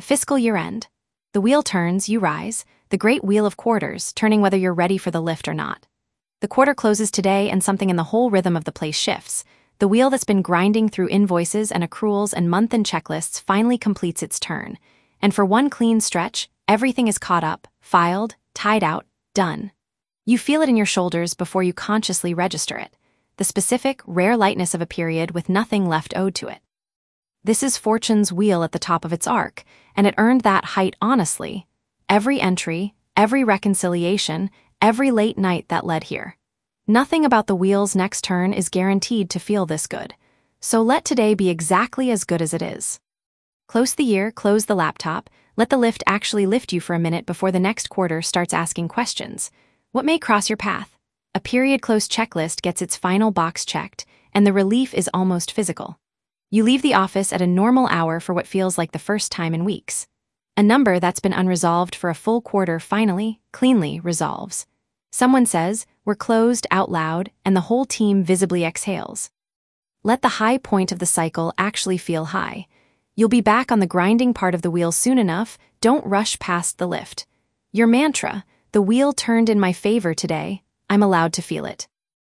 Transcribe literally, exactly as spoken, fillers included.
Fiscal year end. The wheel turns, you rise, the great wheel of quarters, turning whether you're ready for the lift or not. The quarter closes today and something in the whole rhythm of the place shifts. The wheel that's been grinding through invoices and accruals and month-end checklists finally completes its turn. And for one clean stretch, everything is caught up, filed, tied out, done. You feel it in your shoulders before you consciously register it. The specific, rare lightness of a period with nothing left owed to it. This is Fortune's wheel at the top of its arc, and it earned that height honestly. Every entry, every reconciliation, every late night that led here. Nothing about the wheel's next turn is guaranteed to feel this good. So let today be exactly as good as it is. Close the year, close the laptop, let the lift actually lift you for a minute before the next quarter starts asking questions. What may cross your path? A period close checklist gets its final box checked, and the relief is almost physical. You leave the office at a normal hour for what feels like the first time in weeks. A number that's been unresolved for a full quarter finally, cleanly resolves. Someone says, "We're closed," out loud, and the whole team visibly exhales. Let the high point of the cycle actually feel high. You'll be back on the grinding part of the wheel soon enough, don't rush past the lift. Your mantra, "The wheel turned in my favor today," I'm allowed to feel it.